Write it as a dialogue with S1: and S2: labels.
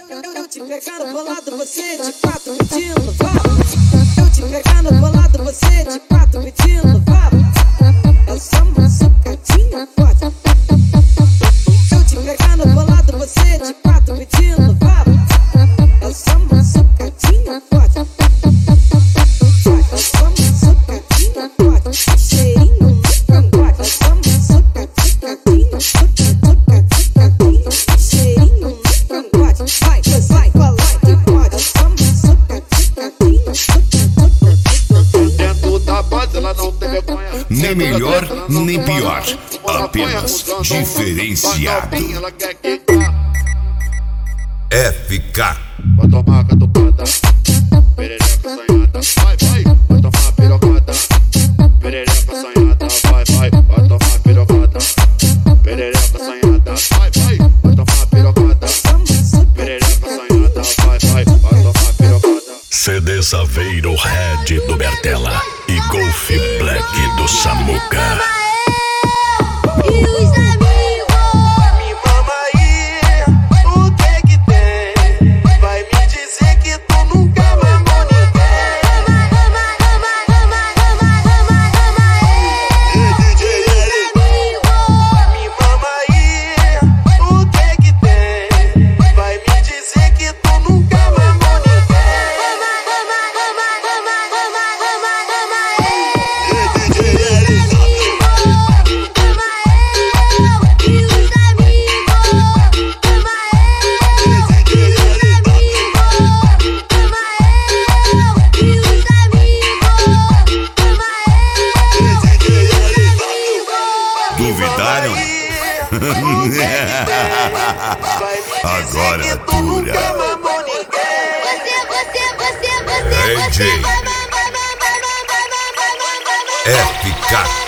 S1: Eu te pegando bolado, você de quatro pedindo vá. Eu te pegando bolado, você de quatro pedindo vá. Eu sou uma socadinha forte. Eu te pegando bolado, você de quatro pedindo vá. Eu sou uma socadinha forte. Eu sou uma socadinha forte. Cheirinho no cangote. Eu sou uma socadinha, socadinha, cheirinho no cangote. Vai colar que pode. Eu sou uma socadinha, socadinha.
S2: Dentro da base ela não tem vergonha.
S3: Nem melhor, nem pior. Apenas diferenciado.
S2: Ela quer quicar.
S3: FK.
S2: Vai tomar catucada, perereca assanhada. Vai tomar pirocada, perereca assanhada. Vai tomar pirocada, perereca assanhada. Vai tomar pirocada, perereca assanhada. Vai tomar pirocada.
S4: CD Saveiro Red do Bertella e Golf Black do Samuca.
S3: Duvidaram? Agora dura. DJ FK.